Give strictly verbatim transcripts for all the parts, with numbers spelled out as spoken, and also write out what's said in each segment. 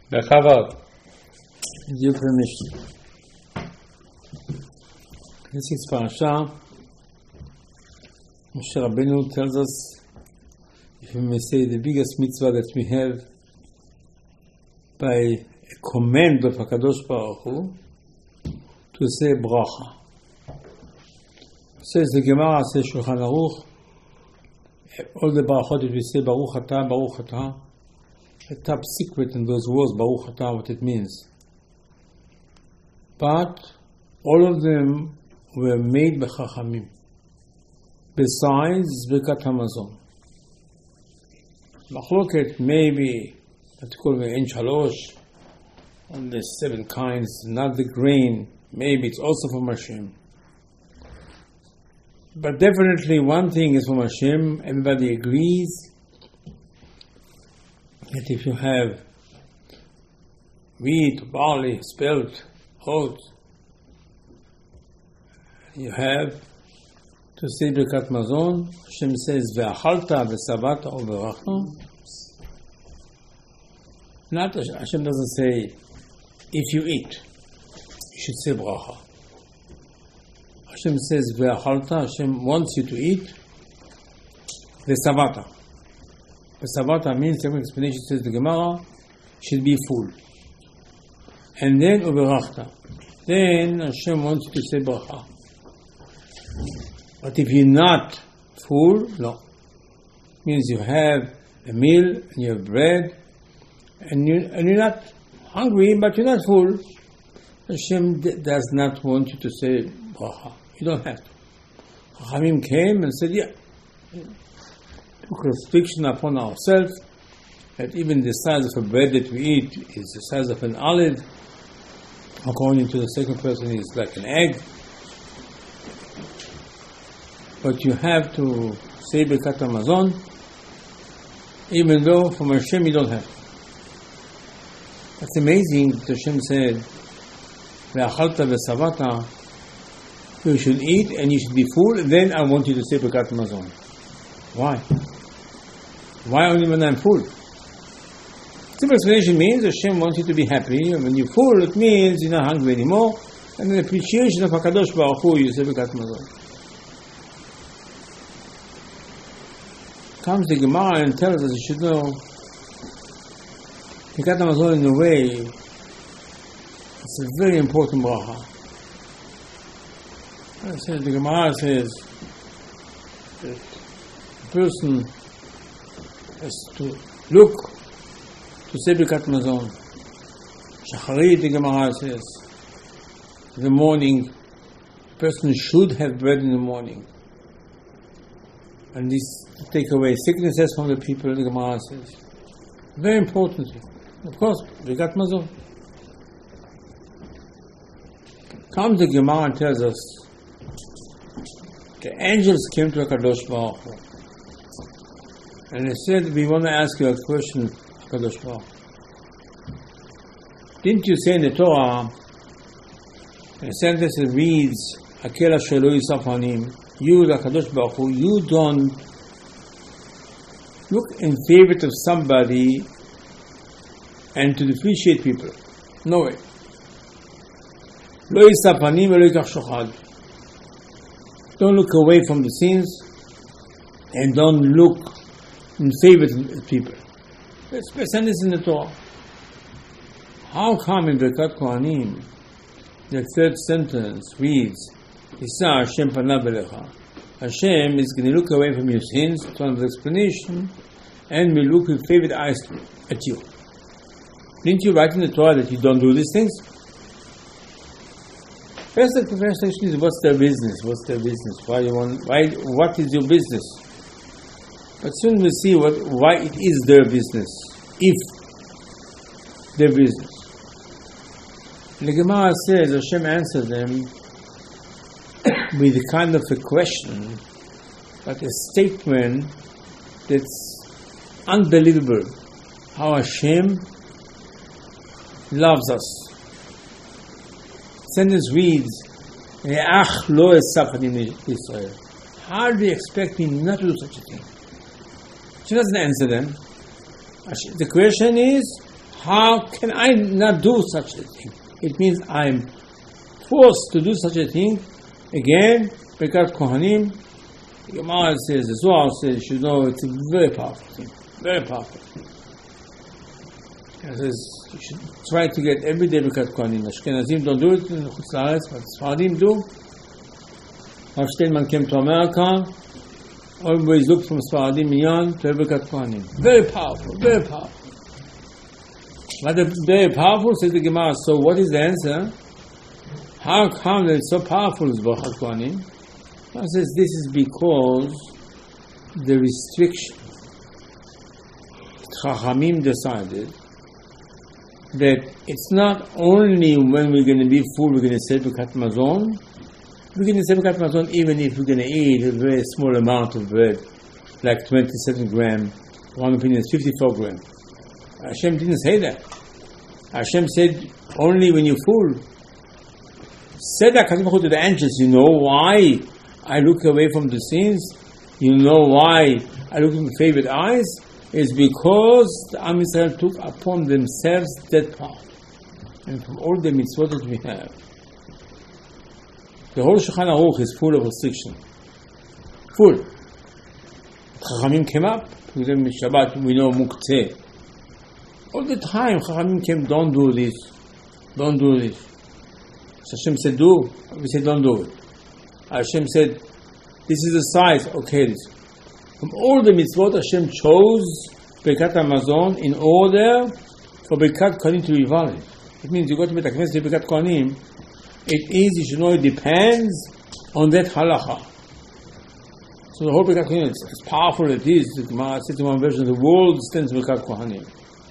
בכבוד. With your permission. This is Parasha. Moshe Rabbeinu tells us, if we may say, the biggest mitzvah that we have by a command of HaKadosh Baruch Hu, to say bracha. Says the Gemara, says Shulchan Aruch, all the brachot that we say, Baruch Atah, Baruch Atah, the top secret in those words, Baruch Atah, what it means. But all of them were made by Chachamim. Besides Birkat Hamazon. Machloket, maybe, that call me Ein Shalosh, on the seven kinds, not the grain, maybe it's also from Hashem. But definitely one thing is from Hashem, everybody agrees that if you have wheat, barley, spelt, oats, you have to say Birkat Mazon. Hashem says, Ve'achalta, ve'savata, or ve'rachta. Not, Hashem doesn't say, if you eat, you should say bracha. Hashem says, Ve'achalta, Hashem wants you to eat, ve'savata. Ve'savata means, the explanation says the Gemara, should be full. And then, uberachta. Then Hashem wants you to say bracha. But if you're not full, no. Means you have a meal, and you have bread, and, you, and you're not hungry, but you're not full. Hashem d- does not want you to say bracha. You don't have to. Chachamim came and said, yeah. Took restriction upon ourselves, that even the size of a bread that we eat is the size of an olive. According to the second person, it's like an egg. But you have to say Birkat Hamazon, even though from Hashem you don't have to. That's amazing that Hashem said, Ve'achalta ve'savata, you should eat and you should be full, and then I want you to say Birkat Hamazon. Why? Why only when I'm full? Simple explanation means Hashem wants you to be happy, and when you're full, it means you're not hungry anymore, and in appreciation of HaKadosh Baruch Hu, you say Birkat Hamazon. Comes the Gemara and tells us you should know Birkat Hamazon in a way, it's a very important bracha. The Gemara says that a person has to look to say Birkat Hamazon. Shacharit, the Gemara says, in the morning, a person should have bread in the morning. And this to take away sicknesses from the people, the Gemara says. Very important. Of course, Birkat Hamazon. Comes the Gemara and tells us, the angels came to HaKadosh Baruch Hu. And they said, we want to ask you a question, HaKadosh Baruch Hu. Didn't you say in the Torah, in a sentence that reads, Akel asher lo yisaf panim, you, the HaKadosh Baruch Hu, you don't look in favor of somebody and to depreciate people. No way. Lo yisaf panim velo yikach shochad. Don't look away from the sins and don't look in favor of people. Let's send this in the Torah. How come in Birkat Kohanim, the third sentence reads, Yisa Hashem panav elecha. Hashem is going to look away from your sins, it's one of the explanation, and will look with favored eyes at you. Didn't you write in the Torah that you don't do these things? First, the first question is, what's their business? What's their business? Why you want? Why? What is your business? But soon we'll see what why it is their business, if their business. The Gemara says Hashem answered them with a kind of a question, but a statement that's unbelievable. How Hashem loves us. Sentence reads, Ach lo esaf in Israel. How do you expect me not to do such a thing? She doesn't answer them. The question is, How can I not do such a thing? It means I'm forced to do such a thing. Again, Birkat Kohanim, Gemara says, the Zohar says, you should know it's a very powerful thing. Very powerful. It says, you should try to get every day Birkat Kohanim. Ashkenazim don't do it in Chutz La'aretz, but Sfaradim do. Rav Steinman came to America. Always look from Sfaradim Minyan to Birkat Kohanim. Very powerful, very powerful. But very powerful, says the Gemara. So what is the answer? How come that it's so powerful is Birkat Kohanim? It says this is because the restriction. Chachamim decided that it's not only when we're going to be full we're going to say Birkat Mazon. We're going to say Birkat Mazon even if we're going to eat a very small amount of bread, like twenty-seven grams. One opinion is fifty-four grams. Hashem didn't say that. Hashem said only when you're full. Said that to the angels, you know why I look away from the sins? You know why I look with favorite eyes? It's because the Am Yisrael took upon themselves that part. And from all the mitzvot that we have, the whole Shulchan Aruch is full of restriction. Full. Chachamim came up, we Shabbat, we know Mukteh. All the time, Chachamim came, don't do this, don't do this. So Hashem said, do, we said, don't do it. Hashem said, this is the size, okay. This. From all the mitzvot, Hashem chose Birkat Hamazon in order for Birkat Kohanim to be valid. It means you go to Beit HaKnesset to Birkat Kohanim, it is, you should know, it depends on that halacha. So the whole Birkat Kohanim, as powerful it is, the Gemara says in one version, the world stands Birkat Kohanim.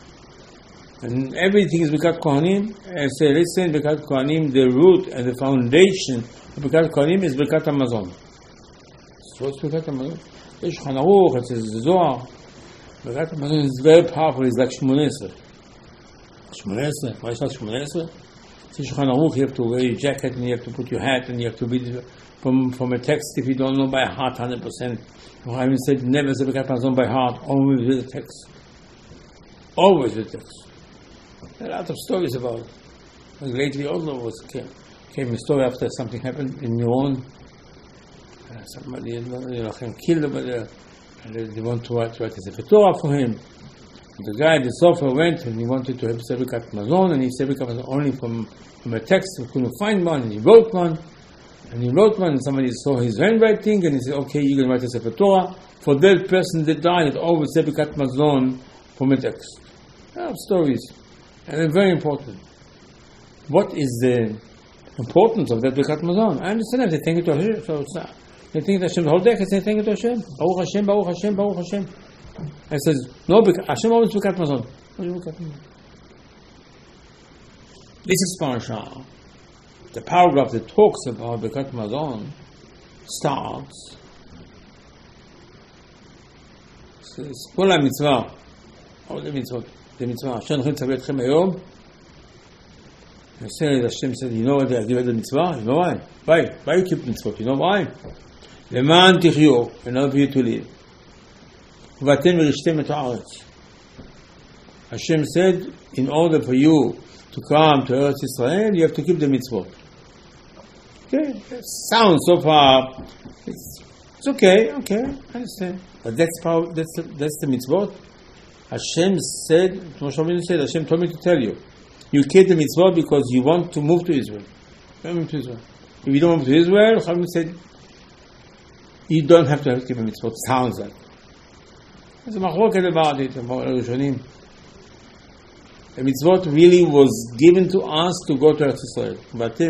And everything is Birkat Kohanim. I say, listen, Birkat Kohanim, the root and the foundation of Birkat Kohanim is Birkat Hamazon. So what's Birkat Hamazon? The Shulchan Aruch, it says the Zohar. Birkat Hamazon is very powerful, it's like Shmoneh Esrei. Shmoneh Esrei, why is not Shmoneh Esrei? The Shulchan Aruch, you have to wear your jacket and you have to put your hat and you have to read from, from a text if you don't know by heart one hundred percent. I even said, never say Birkat Hamazon by heart, always with the text. Always with the text. There are a lot of stories about it. Like lately also was came, came a story after something happened in Miron. Uh, somebody you know, killed over there, and they, they want to write, write a Sefer Torah for him. And the guy, the sofer, went and he wanted to have Birkat Hamazon, and he said Birkat Hamazon only from, from a text. He couldn't find one, and he wrote one. And he wrote one, and somebody saw his handwriting, and he said, okay, you're going to write a Sefer Torah for that person that died. It always said Birkat Hamazon from a text. There are stories. And they're very important. What is the importance of that Birkat Hamazon? I understand that they think it to Hashem, so it's not. They think that Hashem, the whole day, they think it to Hashem. Baruch Hashem, Baruch Hashem, Baruch Hashem. And it says, no, Hashem always Birkat Hamazon. What is Birkat Hamazon? This is Parashah. The paragraph that talks about Birkat Hamazon starts. It says, Kol HaMitzvah, all the mitzvot. The mitzvah, Hashem tzaveh etchem hayom. I said, Hashem said, you know why I give the mitzvah? You know why? Why? Why you keep mitzvot? You know why? Leman tichyu, in order for you to live. Uvatem v'rishtem et ha'aretz. Hashem said, in order for you to come to Eretz Yisrael, you have to keep the mitzvot. Okay, that sounds so far. It's, it's okay, okay, I understand. But that's how, that's the, that's the mitzvot. Hashem said, Moshe Rabbeinu said, Hashem told me to tell you, you keep the mitzvah because you want to move to Israel. You move to Israel. If you don't move to Israel, Hashem said, you don't have to keep a mitzvah. Sounds like. There's a machloket about it, about Rishonim. The mitzvah really was given to us to go to Eretz Yisrael.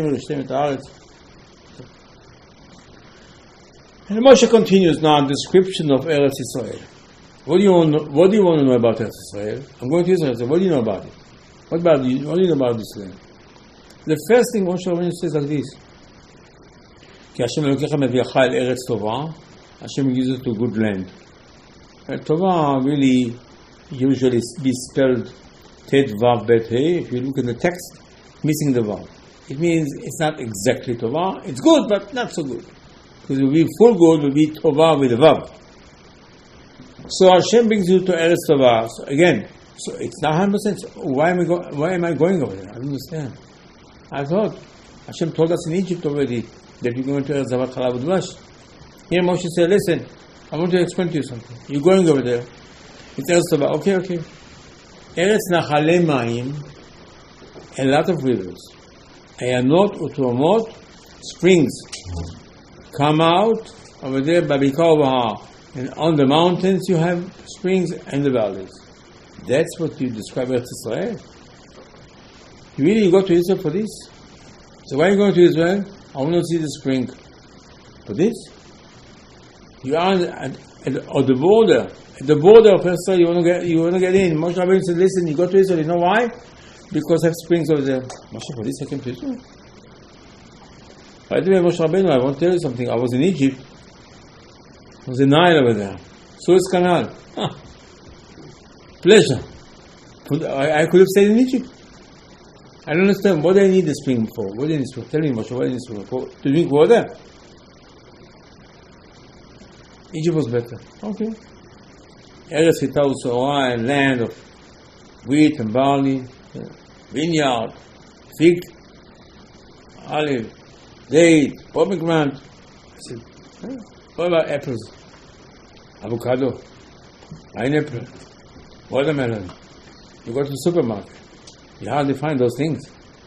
And Moshe continues now a description of Eretz Yisrael. What do you want? To, what do you want to know about Eretz Yisrael? I'm going to Israel. So what do you know about it? What about you? What do you know about this land? The first thing Moshe Rabbeinu says like this: "Ki Hashem Elokecha meviacha el Eretz Tova." Hashem gives it to good land. And Tova really usually be spelled Tet Vav Bet He. If you look at the text, missing the Vav, it means it's not exactly Tova. It's good, but not so good. Because it will be full good, will be Tova with a Vav. So Hashem brings you to Eretz Tova. So again, So it's not one hundred percent. Why am I go, Why am I going over there? I don't understand. I thought Hashem told us in Egypt already that we're going to Eretz Zavat Chalav Udvash. Here Moshe said, listen, I want to explain to you something. You're going over there. It's Eretz Zavat. Okay, okay. Eretz Nachale Mayim, a lot of rivers. Ayanot Utromot, springs come out over there by Bikar. And on the mountains you have springs and the valleys. That's what you describe Eretz Israel. You really go to Israel for this? So why are you going to Israel? I want to see the spring. For this? You are at, at, at the border. At the border of Israel, you want to get, you want to get in. Moshe Rabbeinu said, listen, you go to Israel. You know why? Because I have springs over there. Moshe, for this I came to Israel. By the way, Moshe Rabbeinu, I want to tell you something. I was in Egypt. There was a Nile over there. Suez Canal. Huh. Pleasure. I, I could have stayed in Egypt. I don't understand. What do I need the spring for? What do I need the spring? Tell me, Moshe, what do I need the spring for? To drink water? Egypt was better. Okay. Eretz Yitau Sorah, a land of wheat and barley, vineyard, fig, olive, date, pomegranate. I said, eh, what about apples? Avocado, pineapple, watermelon. You go to the supermarket, you hardly find those things.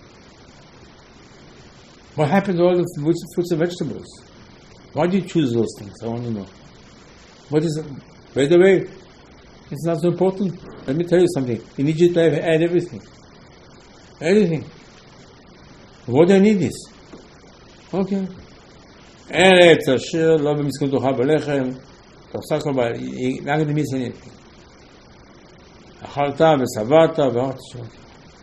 What happened to all the fruits and vegetables? Why do you choose those things? I want to know. What is it? By the way, it's not so important. Let me tell you something. In Egypt, I had everything. Everything. What do I need this? Okay. Eretz asher lo b'miskuntucha b'lechem. תפסק לו, not going to miss anything. אכלת ושבעת ואכלת שבת.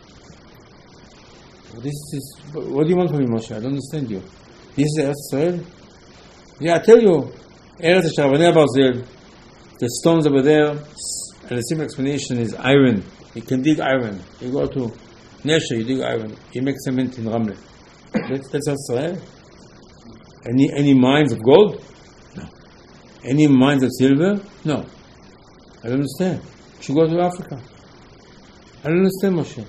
This is, what do you want from me, Moshe? I don't understand you. This is Eretz Israel? Yeah, I tell you, Eretz asher avanei barzel, the stones over there, and the simple explanation is iron. You can dig iron. You go to Nesha, you dig iron. You make cement in Ramle. That's, that's Israel. Any, any mines of gold? No. Any mines of silver? No. I don't understand. You should go to Africa. I don't understand, Moshe.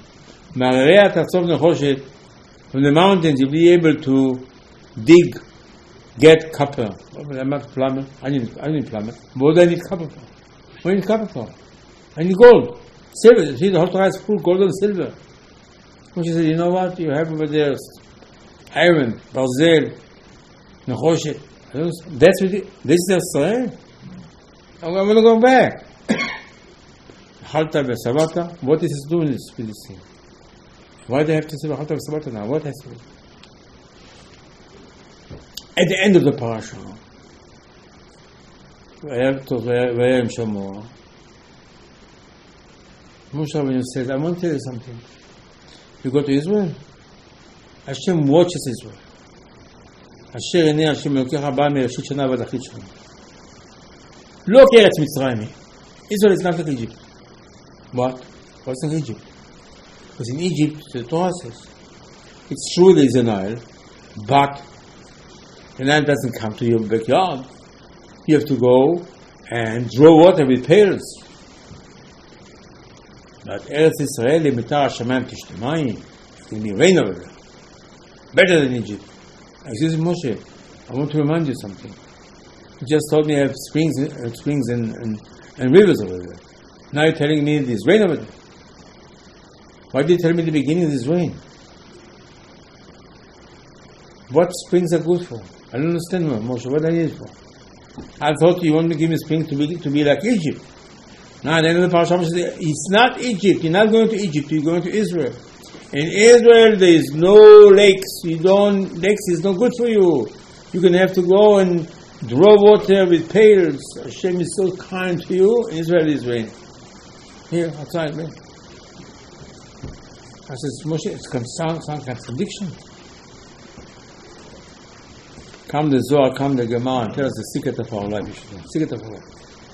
From the mountains, you'll be able to dig, get copper. I'm not a plumber. I need, I need plumber. What do I need copper for? What do I need copper for? I need gold. Silver. See, the whole Torah is full gold and silver. Moshe said, you know what? You have over there iron, barzel, nechoshet. That's what it, this is Israel. I'm going to go back. Halta v'savata. What is it doing with this thing? Why do they have to say halta v'savata now? What has to be? At the end of the parasha, v'yayim shamoah, Moshe Rabbeinu said, I want to tell you something. You go to Israel, Hashem watches Israel. אשר עיני השם אלוקיך בא מראשית שנה ועד אחרית שנה. לא כארץ מצרים. Israel is not like Egypt. What? What's like Egypt? Because in Egypt, the Torah says, it's true there is a Nile, but the Nile doesn't come to your backyard. You have to go and draw water with pails. But Eretz Israel, mitar hashamayim tishte mayim. It's going to be rain over there. Better than Egypt. Excuse me, Moshe, I want to remind you something. You just told me I have springs, uh, springs and, and, and rivers over there. Now you're telling me there's rain over there. Why did you tell me at the beginning there's rain? What springs are good for? I don't understand, Moshe. What are they for? I thought you wanted to give me springs to be to be like Egypt. Now at the end of the parasha, it's not Egypt. You're not going to Egypt. You're going to Israel. In Israel, there is no lakes. You don't, lakes is not good for you. You're going to have to go and draw water with pails. Hashem is so kind to you. In Israel is rain. Here, outside, rain. I said, Moshe, it's sound, sound contradiction. Come the Zohar, come the Gemara, and tell us the secret of our life. Secret of our life.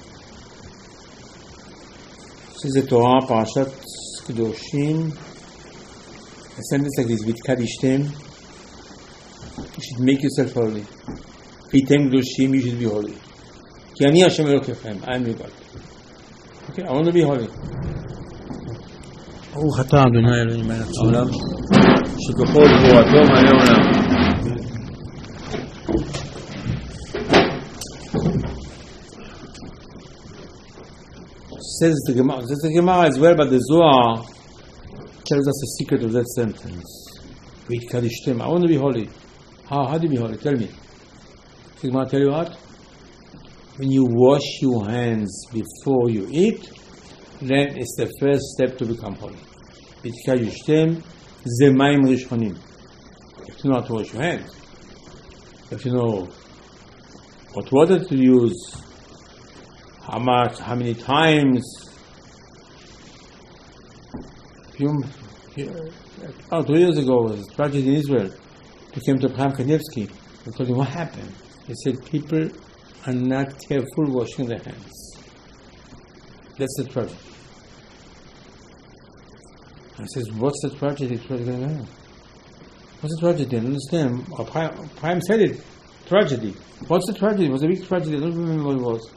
This is the Torah, Parashat Kedoshim. A sentence like this, V'tkadishtem, you should make yourself holy. V'tem Kedoshim, you should be holy. Ki ani Hashem Elokechem, I am your God. Okay, I want to be holy. ברוך אתה אדוני אלוהים מלך העולם שכוחו וגבורתו מלא עולם. Says the Gemara, says the Gemara as well, but the Zohar tells us the secret of that sentence. V'yitkadishtem. I want to be holy. How? How do you be holy? Tell me. The Gemara tell you what? When you wash your hands before you eat, then it's the first step to become holy. V'yitkadishtem zemayim rishonim. If you know how to wash your hands, if you know what water to use, how much, how many times. Few, oh, two years ago, was a tragedy in Israel. He came to Abraham Kanievsky and told him what happened. He said people are not careful washing their hands. That's the tragedy. I says, what's the tragedy? What's the tragedy? I don't understand. Prime, Prime said it. Tragedy. What's the tragedy? It was a big tragedy. I don't remember what it was.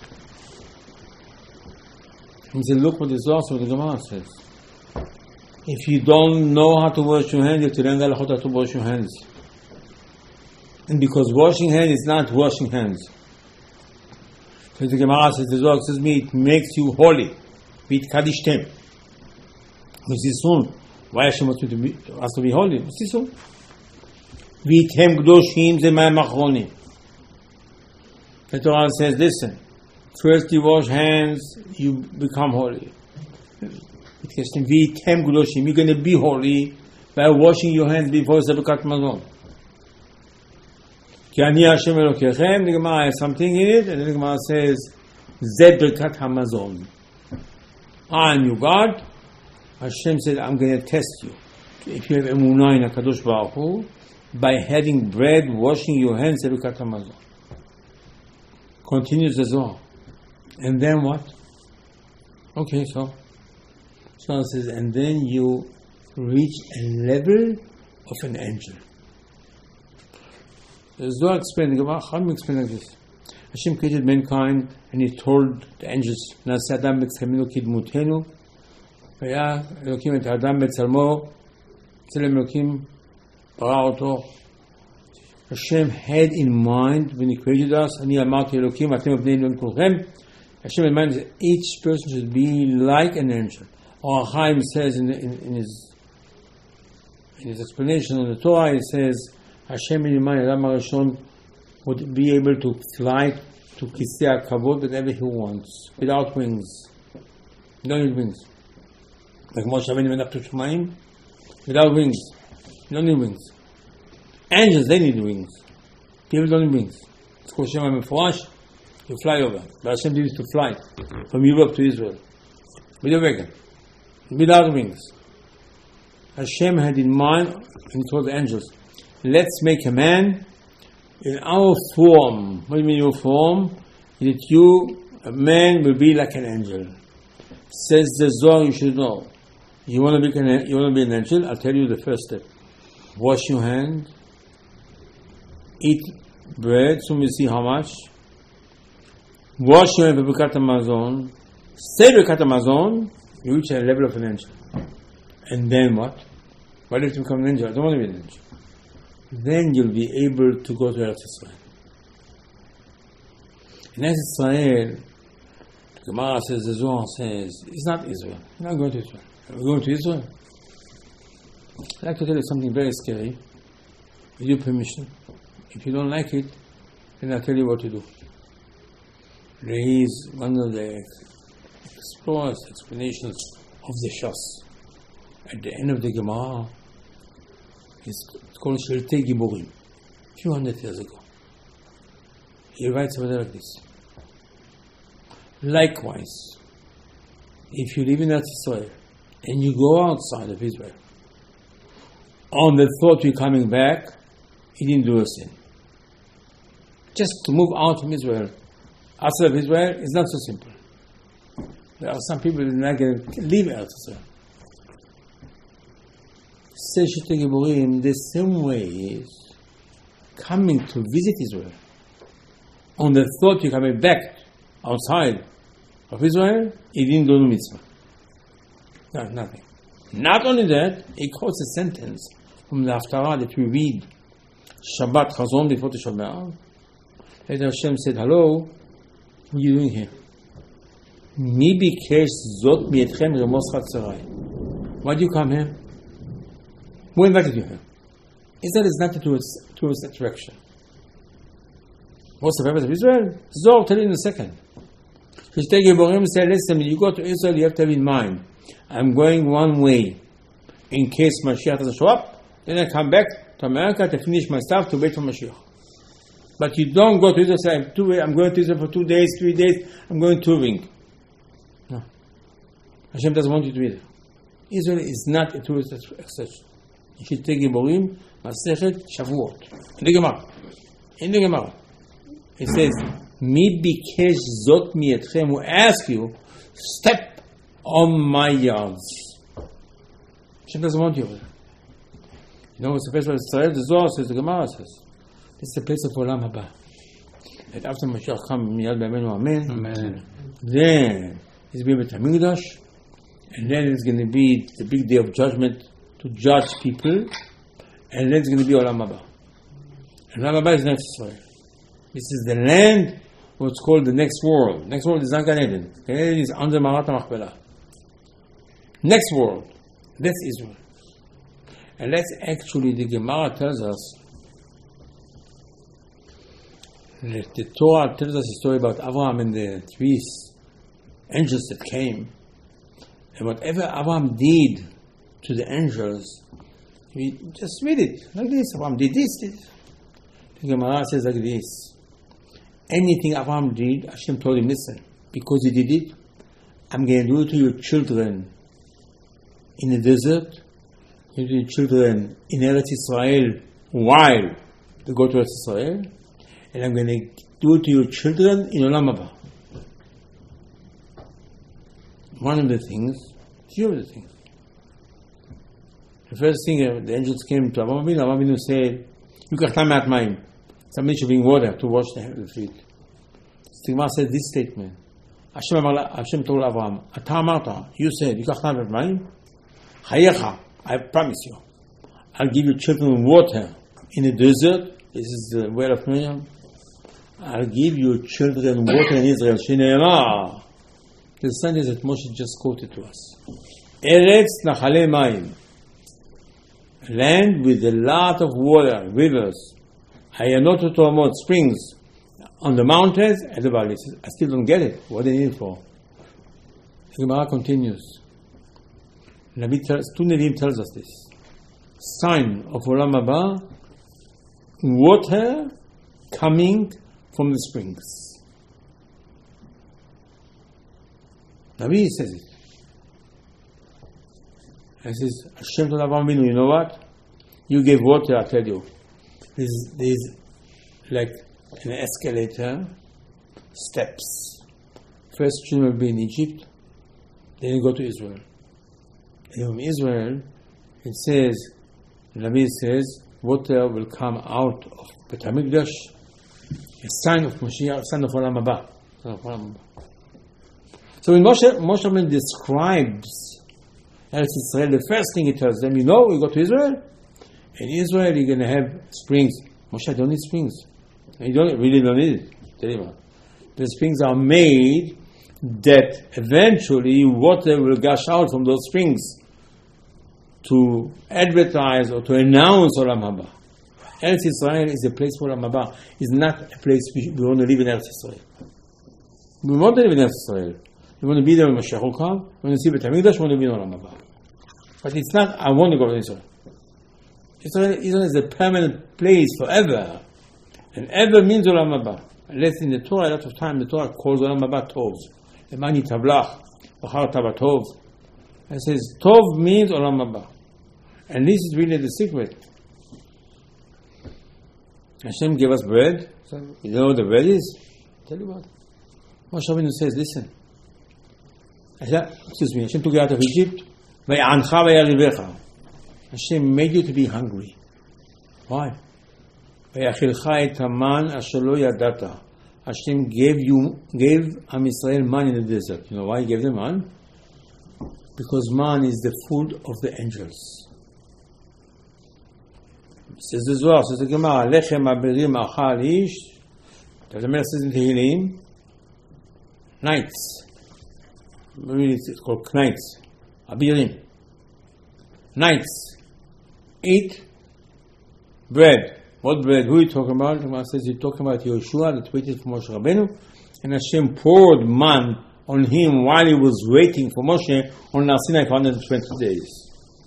He said, look what the Zohar, what the Gemara says. If you don't know how to wash your hands, you have to learn how to wash your hands. And because washing hands is not washing hands. So the Gemara says, the Zohar says me, it makes you holy. V'yitkadishtem. We see soon. Why Hashem wants me to be, us to be holy? We see soon. V'yitem gdoshim zemayim achronim. The Torah says, listen. First you wash hands, you become holy. You're going to be holy by washing your hands before Zebekat Mazon. The Gemara has something in it, and the Gemara says, Zebekat Hamazon. I am your God. Hashem said, I'm going to test you. If you have emunah in HaKadosh Baruch Hu, by having bread, washing your hands, Zebekat Hamazon. Continues the Zohar. And then what? Okay, so so it says, and then you reach a level of an angel. The Zohar explained, how do you explain like this? Hashem created mankind and he told the angels, Na'aseh Adam b'tzalmenu kidmutenu, v'ya Elokim et Adam b'tzalmo, Tzelem Elokim bara oto. Hashem had in mind when he created us, Ani amarti Elokim, atem b'nei Elohim kulchem. Hashem in mind that each person should be like an angel. Or Chaim says in, in, in his in his explanation on the Torah, he says Hashem in mind Adam HaRishon would be able to fly to Kisei HaKavod whenever he wants, without wings. You don't need wings. Like Moshe Rabbeinu went up to Shemaim, without wings. You don't need wings. Angels, they need wings. People don't need wings. It's called Shema Meforash. You fly over. But Hashem did it to fly from Europe to Israel. With a wagon. Without wings. Hashem had in mind, and he told the angels, let's make a man in our form. What do you mean your form? That you, a man, will be like an angel. Says the Zohar, you should know. You want to be an, you want to be an angel? I'll tell you the first step. Wash your hand. Eat bread, so we see how much. Wash your hand with Birkat Hamazon. Say Birkat Hamazon, you reach a level of an angel. And then what? Why do you have to become an angel? I don't want to be an angel. Then you'll be able to go to Eretz Israel. In Eretz Israel, the Gemara says, the Zohar says, it's not Israel. You're not going to Israel. We're going to Israel. I'd like to tell you something very scary. With your permission. If you don't like it, then I'll tell you what to do. There is one of the explorers, explanations of the Shas. At the end of the Gemara, it's called Sheltei Giborim, a few hundred years ago. He writes about it like this. Likewise, if you live in Eretz Israel and you go outside of Israel, on the thought you're coming back, he didn't do a sin. Just to move out from Israel, outside of Israel, is not so simple. There are some people who are not going to leave Eretz Israel. Says Sheltei Giborim, the same way is coming to visit Israel. On the thought you're coming back outside of Israel, he didn't do the mitzvah. No, nothing. Not only that, he quotes a sentence from the Haftarah that we read, Shabbat Chazon before the Shabbat. And Hashem said, hello, what are you doing here? Mi bikesh zot mietchem remos chatzerai. Why do you come here? Who invited you here? Israel is not towards, towards that direction. What's the purpose of Israel? Zohar, I'll tell you in a second. Kishtei Giborim say, listen, when you go to Israel, you have to have in mind, I'm going one way. In case Mashiach doesn't show up, then I come back to America to finish my stuff to wait for Mashiach. But you don't go to Israel and say, I'm, two, I'm going to Israel for two days, three days, I'm going touring. No. Hashem doesn't want you to be there. Israel is not a tourist exception. Kishtei Giborim, Masechet Shavuot. In the Gemara. In the Gemara. It says, Mi bikesh zot mietchem, who ask you, step on my yards. Hashem doesn't want you over there. You know what's the place of Israel? The Zohar says, the Gemara says, this is the place of Olam Haba. That after Mashiach comes, Miyad B'Amenu Amen, Amen. Then it's going to be Tamigdash, and then it's going to be the big day of judgment to judge people, and then it's going to be Olam Haba. And Olam Haba is next Israel. This is the land, what's called the next world. Next world is not Gan Eden. Gan Eden is under Marat HaMachpelah. Next world, that's Israel. And that's actually, the Gemara tells us, that the Torah tells us a story about Abraham and the three angels that came. And whatever Abraham did to the angels, we just read it like this. Abraham did this, did this. The Gemara says like this. Anything Abraham did, Hashem told him, listen, because he did it, I'm going to do it to your children in the desert, to your children in Eretz Israel while they go to Eretz Israel, and I'm going to do it to your children in Olam Haba. One of the things, few of the things. The first thing, uh, the angels came to Avraham Avinu, Avraham Avinu said, Yukach Tamat Mayim. Somebody should bring water to wash the, the feet. The Gemara said this statement. Hashem, Hashem told Avraham, Ata Amarta, you said, Yukach Tamat Mayim. Chayecha, I promise you, I'll give you children water in the desert. This is the word of Miriam. I'll give you children water in Israel. Shineyamah. The sentence that Moshe just quoted to us. Eretz Nachale Mayim. Land with a lot of water, rivers. Hayanot U'Toamot, springs. On the mountains and the valleys. I still don't get it. What do they need it for? The Gemara continues. Nabi tells, two Nevi'im tells us this. Sign of Olam Haba, water coming from the springs. Nabi says it. He says, Hashem told Avraham Avinu, you know what? You gave water, I tell you. There's, there's like an escalator, steps. First children will be in Egypt, then you go to Israel. And from Israel, it says, the Nabi says, water will come out of Beit HaMikdash, a sign of Mashiach, a sign of Olam Haba. So when Moshe, Moshe Rabbeinu describes Eretz Israel, the first thing he tells them, you know, you go to Israel, in Israel you're going to have springs. Moshe, I don't need springs. You don't really don't need it. Tell you what. The springs are made that eventually water will gush out from those springs to advertise or to announce Olam Haba. Eretz Israel is a place for Olam Haba. It's not a place we, we want to live in Eretz Israel. We want to live in Eretz Israel. We want to be there when Mashiach will come. We want to see Beit HaMikdash. We want to be in Olam Haba. But it's not, I want to go to Israel. Israel, Israel is a permanent place forever. And ever means Olam Haba. Unless in the Torah, a lot of time, the Torah calls Olam Haba Tov. Emani Tablach, Bachar Tabatov. It says, Tov means Olam Haba. And this is really the secret. Hashem gave us bread. So, you know what the bread is? Tell you what. Moshe Rabbeinu says, listen. Excuse me, Hashem took you out of Egypt. Hashem made you to be hungry. Why? Hashem gave you, gave Am Yisrael man in the desert. You know why he gave them man? Because man is the food of the angels. Says the Zohar, says the Gemara, Lechem aberim achal ish. The Melech says in Tehillim, nights. Maybe it's called nights. Abirim. Nights. Eat bread. What bread? Who are you talking about? The Gemara says you're talking about Yehoshua that waited for Moshe Rabbeinu, and Hashem poured man on him while he was waiting for Moshe on Har Sinai for one hundred twenty days.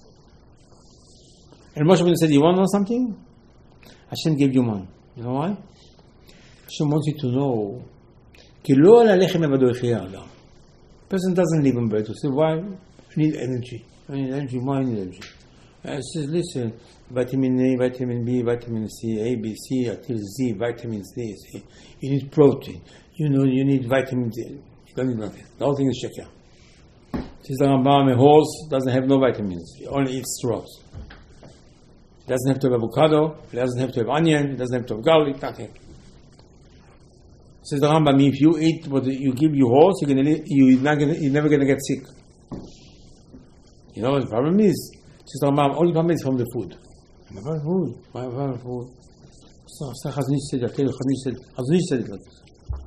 And Moshe Rabbeinu said, you want to know something? Hashem gave you man. You know why? Hashem wants you to know כי לא על הלחם לבדו יחיה האדם. Person doesn't live on bread. You say, why? I need energy. I need energy. Why I need energy? I says, listen, vitamin A, vitamin B, vitamin C, A, B, C, until Z, vitamin C, C. You need protein. You know, you need vitamin D. You don't need nothing. The whole thing is sheker. Says the Rambam, a horse doesn't have no vitamins. It only eats straws. It doesn't have to have avocado. It doesn't have to have onion. It doesn't have to have garlic. Nothing. Says the Rambam, if you eat what you give your horse, you're gonna you're not gonna you're never gonna get sick. You know what the problem is? Says the Rambam, only problem is from the food. My food. My food. So Chazon Ish said, I tell you, Chazon Ish said it like this.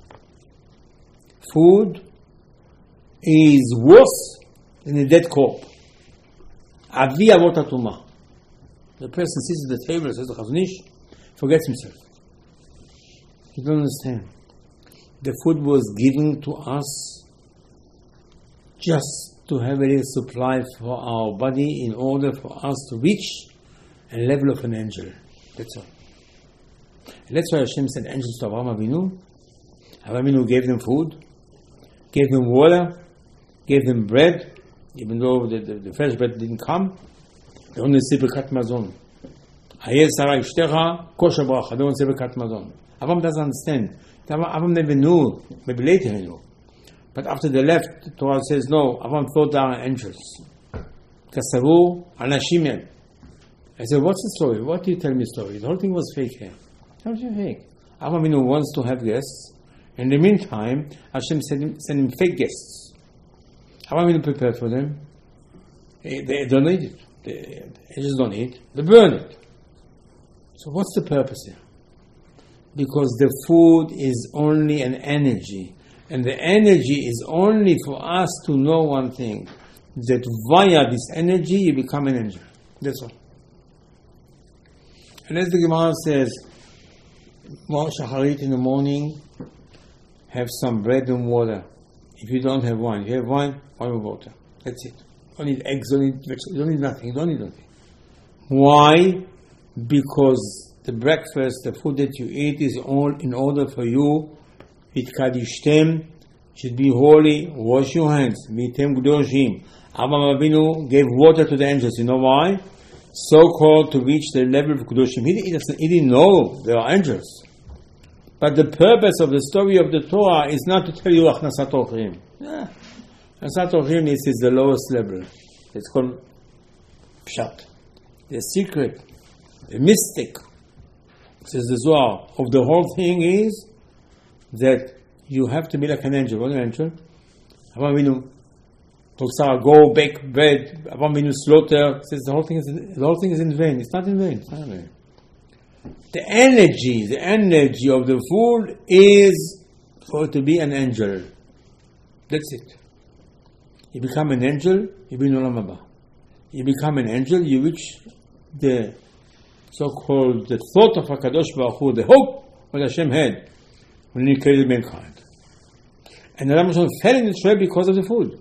Food is worse than a dead corpse. Avi avot hatumah. The person sits at the table, says the Chazon Ish, forgets himself. You don't understand. The food was given to us just to have a little supply for our body in order for us to reach a level of an angel. That's all. And that's why Hashem sent angels to Avraham Avinu. Avraham Avinu gave them food, gave them water, gave them bread, even though the, the, the fresh bread didn't come. They only said Birkat Mazon. Hayel Sarah Ishtecha, Kosher Bracha. They only said Birkat Mazon. Avraham doesn't understand. Avraham never knew, maybe later he knew. But after they left, the Torah says, no, Avraham thought they are angels. Kasaru Anashim. I said, what's the story? What do you tell me the story? The whole thing was fake here. How is it fake? Avraham wants to have guests. In the meantime, Hashem sent him, sent him fake guests. Avraham prepared for them. They, they don't eat it. They, they just don't eat. They burn it. So what's the purpose here? Because the food is only an energy. And the energy is only for us to know one thing. That via this energy you become an angel. That's all. And as the Gemara says, Shacharit in the morning, have some bread and water. If you don't have wine, if you have wine, wine and water. That's it. You don't need eggs, you don't need vegetables, you don't need nothing, you don't need nothing. Why? Because the breakfast, the food that you eat is all in order for you. Itkadishtem should be holy. Wash your hands. Mitem gdoshim. Avraham Avinu gave water to the angels. You know why? So called to reach the level of Kedoshim. He, he, he didn't know there are angels. But the purpose of the story of the Torah is not to tell you Achnasat Orchim. Yeah. Achnasat Orchim is, is the lowest level. It's called Pshat. The secret, the mystic, says the Zohar, of the whole thing is that you have to be like an angel. What an angel? Avraham Avinu told Sarah, go bake bread. Avraham Avinu slaughter. Says the whole thing is the whole thing is in vain. It's not in vain. It's not in vain. The energy, the energy of the food is for it to be an angel. That's it. You become an angel, you be in Olam Haba. You become an angel, you reach the so-called the thought of HaKadosh Baruch Hu, the hope that Hashem had when He created mankind. And Adam Rishon fell in the trap because of the food.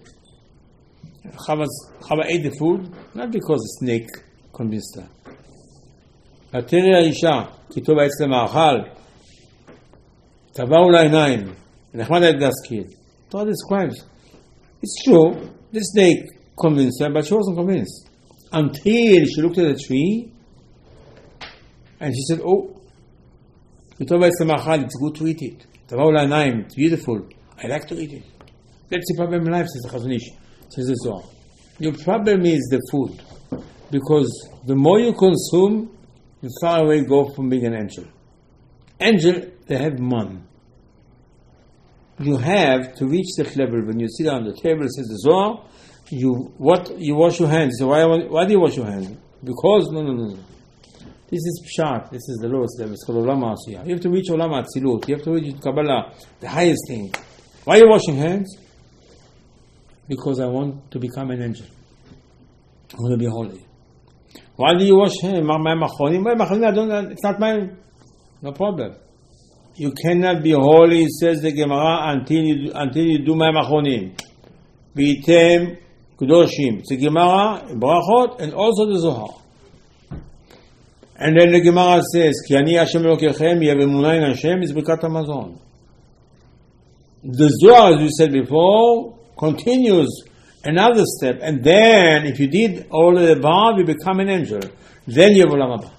Chava ate the food, not because the snake convinced her. ותראה האישה, כי טוב העץ למאכל, טבעו לה עיניים, ונחמד היה להשכיל. Torah describes. It's true, the snake convinced her, but she wasn't convinced. Until she looked at the tree, and she said, oh, כי טוב העץ למאכל, it's good to eat it. טבעו לה עיניים, it's beautiful, I like to eat it. That's the problem in life, says the Chazon Ish, says the Zohar. Your problem is the food. Because the more you consume, the far away go from being an angel. Angel, they have man. You have to reach the level when you sit on the table, says the Zohar, You what you wash your hands. So why why do you wash your hands? Because no no no. no. This is pshat. This is the lowest level. It's called Olam HaAsiyah. You have to reach Olam HaAtzilut. You have to reach Kabbalah, the highest thing. Why are you washing hands? Because I want to become an angel. I want to be holy. Why do you wash hands? It's not mine. No problem. You cannot be holy, says the Gemara, until you until you do Mayim Achronim. B'item Kedoshim. It's the Gemara, Brachot, and also the Zohar. And then the Gemara says, Ki ani Hashem Elokechem, you have emunah in Hashem, is Birkat Hamazon. The Zohar, as you said before, continues another step, and then if you did all the above, you become an angel. Then you have Olam Haba.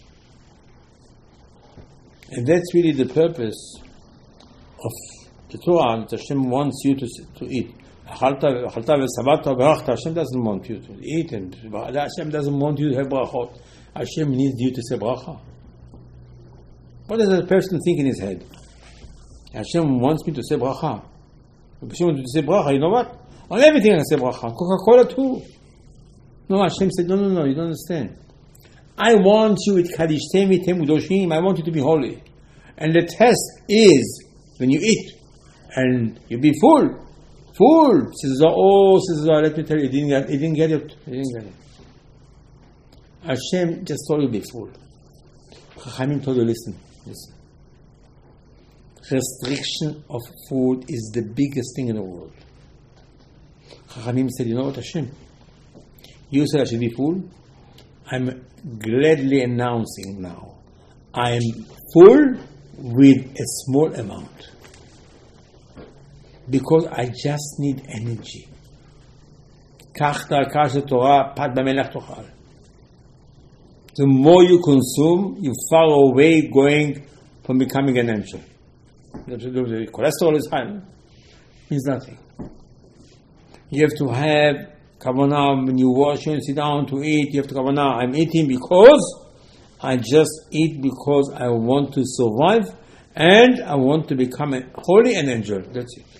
And that's really the purpose of the Torah that Hashem wants you to to eat. Hashem doesn't want you to eat, and Hashem doesn't want you to have brachot. Hashem needs you to say bracha. What does a person think in his head? Hashem wants me to say bracha. Hashem wants me to say bracha. You know what? On everything I can say bracha. Coca-Cola too. No, Hashem said, no, no, no, you don't understand. I want you with Kadishtem Item Udoshim. I want you to be holy. And the test is when you eat and you be full. Full. Says, oh, says, let me tell you, he didn't get, he didn't get it. He didn't get it. Hashem just told you be full. Chachamim told you, listen, listen. Restriction of food is the biggest thing in the world. Chachamim said, you know what, Hashem? You said I should be full. I'm gladly announcing now, I am full with a small amount. Because I just need energy. Kach darka shel Torah, pat b'melech tochal. The more you consume, you're far away going from becoming an angel. The cholesterol is high. Means nothing. You have to have kavanah when you wash and sit down to eat. You have to kavanah. I'm eating because I just eat because I want to survive and I want to become a holy and angel. That's it.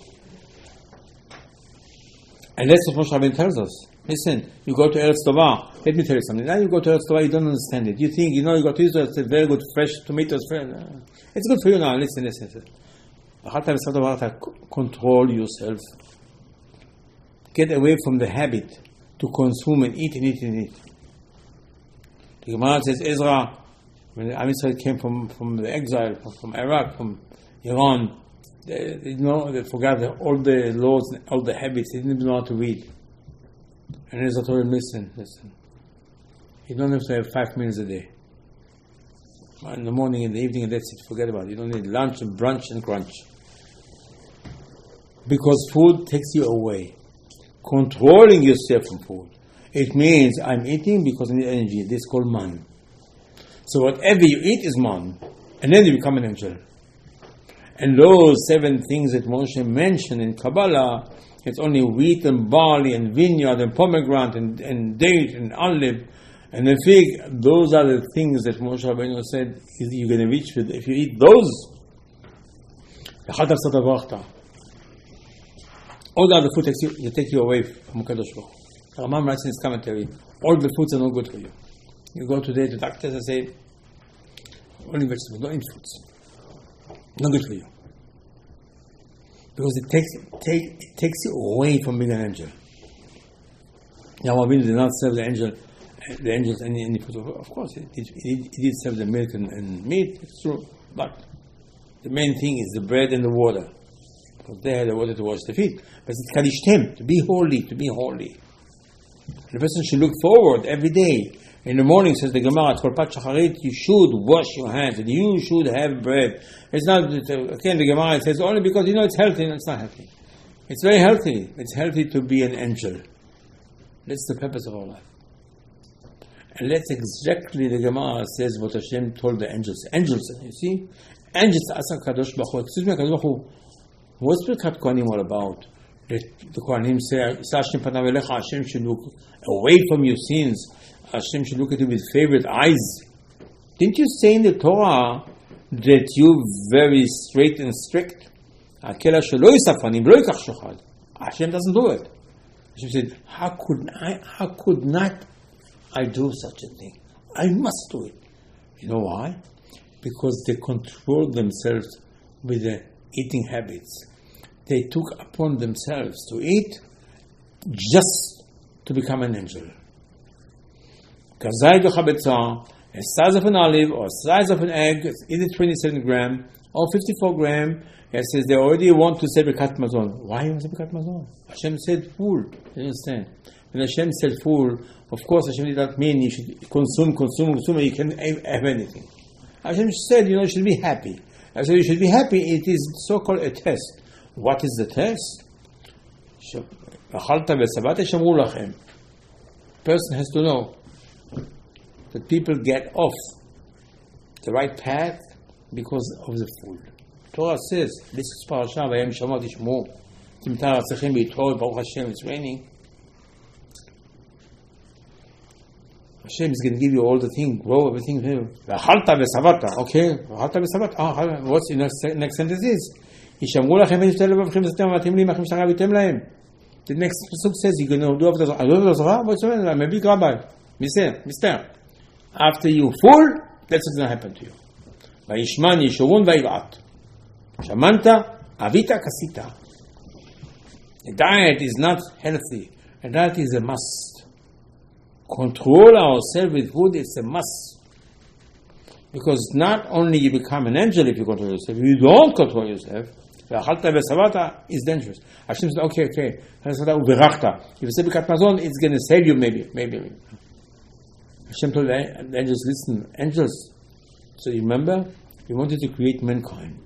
And that's what Moshe Rabbeinu tells us. Listen, you go to Eretz Tovah. Let me tell you something. Now you go to Eretz Tovah, you don't understand it. You think, you know, you go to Israel, it's a very good fresh tomatoes. It's good for you now. Listen, listen, listen. Control yourself. Get away from the habit to consume and eat and eat and eat. The Gemara says, Ezra, when Am Yisrael came from, from the exile, from, from Iraq, from Iran, they, they, you know, they forgot the, all the laws, all the habits. They didn't even know how to read. And Ezra told him, listen, listen. You don't have to have five minutes a day. In the morning, in the evening, and that's it. Forget about it. You don't need lunch and brunch and crunch. Because food takes you away. Controlling yourself from food. It means I'm eating because I need energy. This is called man. So whatever you eat is man. And then you become an angel. And those seven things that Moshe mentioned in Kabbalah, it's only wheat and barley and vineyard and pomegranate and, and date and olive and the fig. Those are the things that Moshe Rabbeinu said you're going to reach with. If you eat those, all the other food takes you, take you away from Kadosh Baruch Hu. Rambam writes in his commentary, all the foods are not good for you. You go today to doctors and say, only vegetables, don't eat fruits. Not good for you. Because it takes take, it takes you away from being an angel. Yaakov Avinu did not serve the angel, the angels any, any food. Of course, he did, he did, he did serve the milk and, and meat, it's true. But the main thing is the bread and the water. Because they had the water to wash the feet. But it's kadishtem, to be holy, to be holy. And the person should look forward every day. In the morning, says the Gemara, you should wash your hands and you should have bread. It's not, again, the Gemara says only because, you know, it's healthy. No, it's not healthy. It's very healthy. It's healthy to be an angel. That's the purpose of our life. And that's exactly the Gemara says what Hashem told the angels. Angels, you see? Angels ask Kadosh Baruch Hu, excuse me, Kadosh Baruch Hu, what's Birkat Kohanim all about? That the Kohanim say, Hashem should look away from your sins. Hashem should look at you with favorite eyes. Didn't you say in the Torah that you're very straight and strict? Hashem doesn't do it. Hashem said, how could I, how could not I do such a thing? I must do it. You know why? Because they controlled themselves with their eating habits. They took upon themselves to eat just to become an angel. A size of an olive or size of an egg, it's either twenty-seven gram or fifty-four gram. It says they already want to say Birkat Mazon. Why you want to say Birkat Mazon? Hashem said full. You understand? When Hashem said full, of course Hashem did not mean you should consume, consume, consume, and you can have anything. Hashem said, you know, you should be happy. I said, you should be happy. It is so-called a test. What is the test? Person has to know that people get off the right path because of the food. Torah says, this is parasha, vayem shamot ishmu, timtar atzechem b'yitro, baruch Hashem, it's raining. Hashem is going to give you all the things, grow everything here. V'achalta v'savata, okay, v'achalta v'savata. Ah, what's the next, next sentence is? Yishamru lachem v'yishter levavchem v'zatem v'atim li machem shara v'yitem lahem. The next pasuk says, you're going to do after the Zohar. What's the matter? I'm a big rabbi. Mister, mister. After you full, that's what's going to happen to you. Vayishman yishurun vayiv'at. Shamanta avita kasita. A diet is not healthy. A diet is a must. Control ourselves with food, it's a must. Because not only you become an angel if you control yourself, if you don't control yourself, is dangerous. Hashem said, okay, okay. If you say Birkat Mazon, it's going to save you maybe. maybe. Hashem told the angels, listen, angels, so you remember, we wanted to create mankind.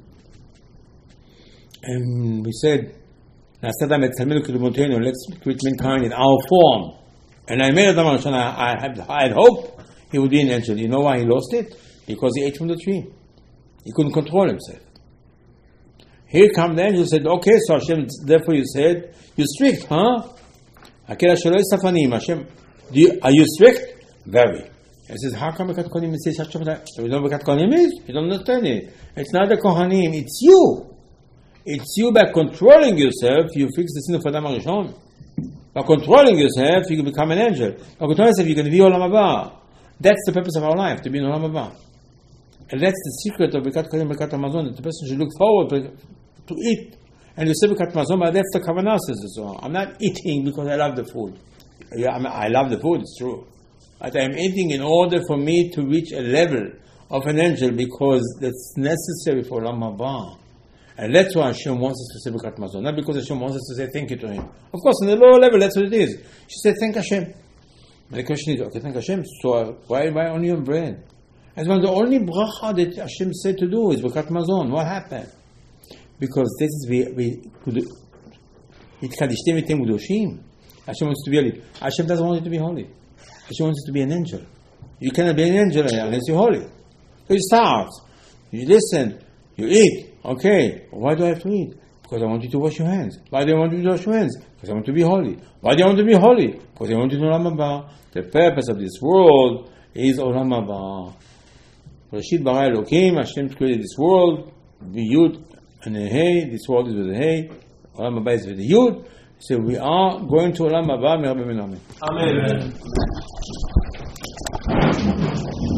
And we said, let's create mankind in our form. And I made Adam Rishon, I had, I had hope he would be an angel. You know why he lost it? Because he ate from the tree. He couldn't control himself. Here come the angel and said, okay, so Hashem, therefore you said, you're strict, huh? Hashem, do you, are you strict? Very. He says, how come Birkat Kohanim says such a thing? You know what Birkat Kohanim is? You don't understand it. It's not the Kohanim, it's you. It's you by controlling yourself, you fix the sin of Adam Rishon. By controlling yourself, you can become an angel. By controlling yourself, you can be Olam Haba. That's the purpose of our life, to be in Olam Haba. And that's the secret of Birkat Kohanim, Birkat Hamazon, that the person should look forward to eat. And you say Birkat Hamazon, but that's the Kavanah says so. I'm not eating because I love the food. Yeah, I, mean, I love the food, it's true. But I'm eating in order for me to reach a level of an angel because that's necessary for Olam Haba. And that's why Hashem wants us to say Birkat Hamazon. Not because Hashem wants us to say thank you to Him. Of course, on the lower level, that's what it is. She said, thank Hashem. And the question is, okay, thank Hashem, so why, why only on bread? And when the only bracha that Hashem said to do is Birkat Hamazon, what happened? Because this is, we, we, Hashem wants to be holy. Hashem doesn't want you to be holy. Hashem wants you to be an angel. You cannot be an angel unless you're holy. So you start, you listen, you eat. Okay, why do I have to eat? Because I want you to wash your hands. Why do I want you to wash your hands? Because I want to be holy. Why do I want to be holy? Because I want you to know Olam Haba. The purpose of this world is Olam Haba. Rashid bara Elokim, Hashem created this world, the Yud and the Hey. This world is with the Hey. Olam Haba is with the Yud. So we are going to Olam Haba. Amen. Amen.